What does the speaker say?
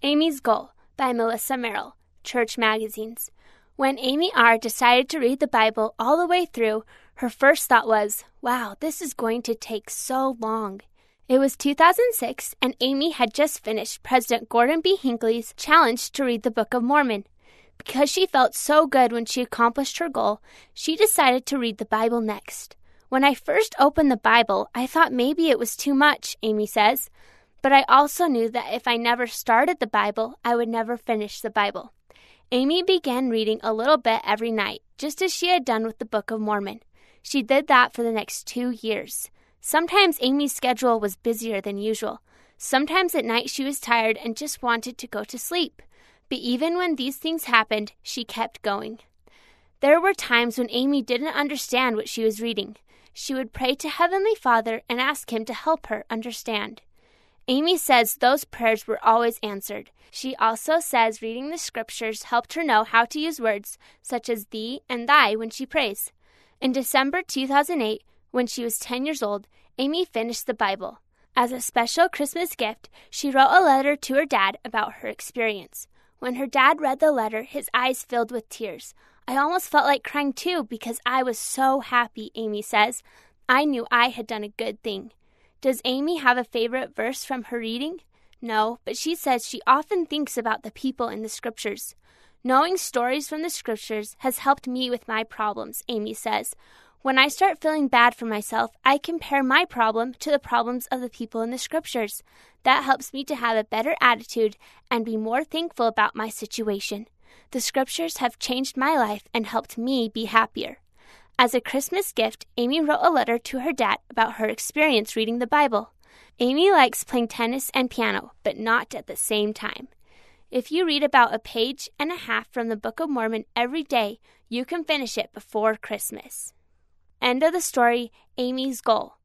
Amy's Goal by Melissa Merrill, Church Magazines. When Amy R. decided to read the Bible all the way through, her first thought was, wow, this is going to take so long. It was 2006, and Amy had just finished President Gordon B. Hinckley's challenge to read the Book of Mormon. Because she felt so good when she accomplished her goal, she decided to read the Bible next. When I first opened the Bible, I thought maybe it was too much, Amy says. But I also knew that if I never started the Bible, I would never finish the Bible. Amy began reading a little bit every night, just as she had done with the Book of Mormon. She did that for the next 2 years. Sometimes Amy's schedule was busier than usual. Sometimes at night she was tired and just wanted to go to sleep. But even when these things happened, she kept going. There were times when Amy didn't understand what she was reading. She would pray to Heavenly Father and ask Him to help her understand. Amy says those prayers were always answered. She also says reading the scriptures helped her know how to use words such as thee and thy when she prays. In December 2008, when she was 10 years old, Amy finished the Bible. As a special Christmas gift, she wrote a letter to her dad about her experience. When her dad read the letter, his eyes filled with tears. I almost felt like crying too because I was so happy, Amy says. I knew I had done a good thing. Does Amy have a favorite verse from her reading? No, but she says she often thinks about the people in the scriptures. Knowing stories from the scriptures has helped me with my problems, Amy says. When I start feeling bad for myself, I compare my problem to the problems of the people in the scriptures. That helps me to have a better attitude and be more thankful about my situation. The scriptures have changed my life and helped me be happier. As a Christmas gift, Amy wrote a letter to her dad about her experience reading the Bible. Amy likes playing tennis and piano, but not at the same time. If you read about a page and a half from the Book of Mormon every day, you can finish it before Christmas. End of the story, Amy's Goal